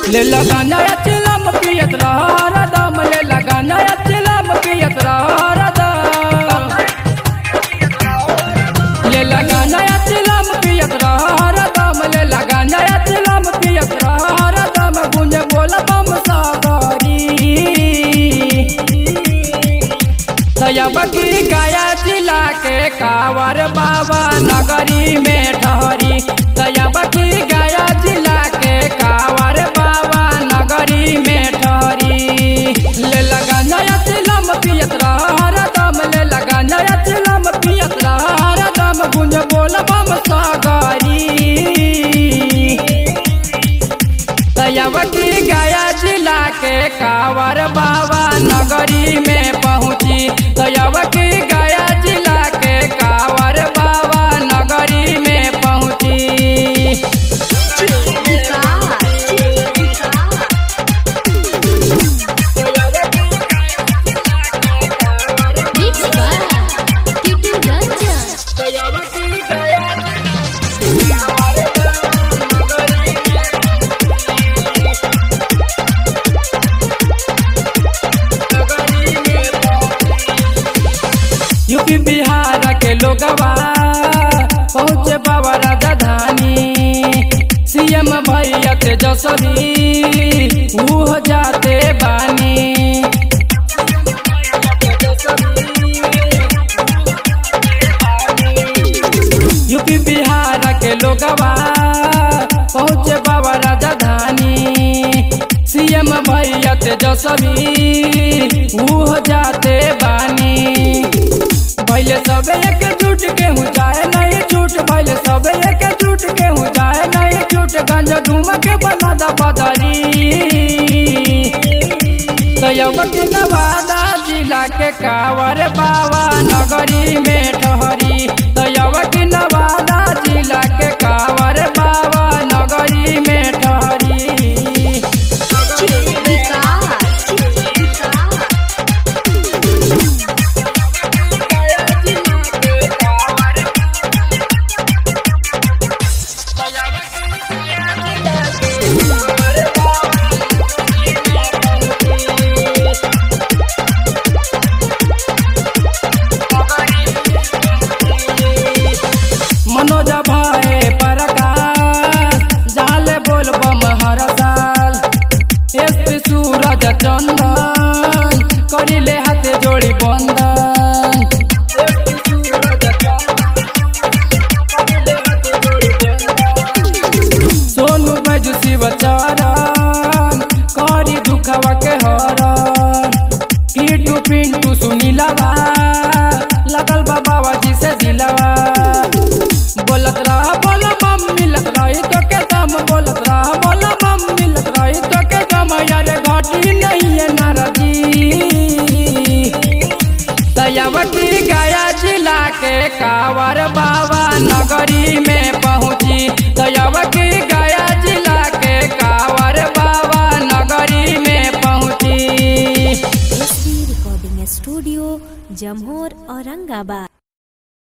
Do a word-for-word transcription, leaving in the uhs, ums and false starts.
ले लगाना चिलम पियत रहा दम ले लगाना चिलम पियत रहा दम ले लगाना चिलम पियत रहा दम ले लगाना चिलम पियत रहा दम गुंज बोला बम सागरी दयावती गया जिला के कांवर बाबा नगरी में ठहरी दयावती गया जिला के कांवर बाबा नगरी में ठहरी ले लगा नया चिलम पियत रहा दम ले लगा नया चिलम पियत रहा दम गुंज बोल बम सागरी दयावती गया जिला के कांवर बाबा नगरी में पहुंची दयावती गया जिला के कांवर बाबा नगरी में पहुंची यूपी बिहार के लोगवा पहुँचे बाबा राजधानी सीएम भैया तेजस्वी हो जाते बानी यूपी बिहार के लोगवा पहुँचे बाबा राजधानी सीएम भैया तेजस्वी हो जाते बानी पहले सब एक झूठ के हूँ जाए नहीं झूठ पहले सब एक झूठ के हूँ जाए नहीं झूठ गंज घूम के बना दा बदरी दयावती नवादा जिला के कांवर बाबा नगरी में ठहरी दयावती नवादा जिला के कांवर बाबा नगरी में ठहरी मनोज भाई प्रकाश जाले बोल बम हर साल एसपी सूरज चंदन करिले हाथ जोड़ी बंधन सोनू बैजू शिव चरण करी दुखवा के हरण कीटू पिंटू सुनीलवा लगल बाबा जी से दिलवा बोलत रहा बोला बम मिलत रही तो के दम बोलत रहा बोला बम मिलत रही तो के दम यार घाटी नहीं है नारदी दयावती गया जिला के कांवर बाबा नगरी में पहुंची दयावती गया जिला के कांवर बाबा नगरी में पहुंची रिकॉर्डिंग स्टूडियो जमहोर औरंगाबाद।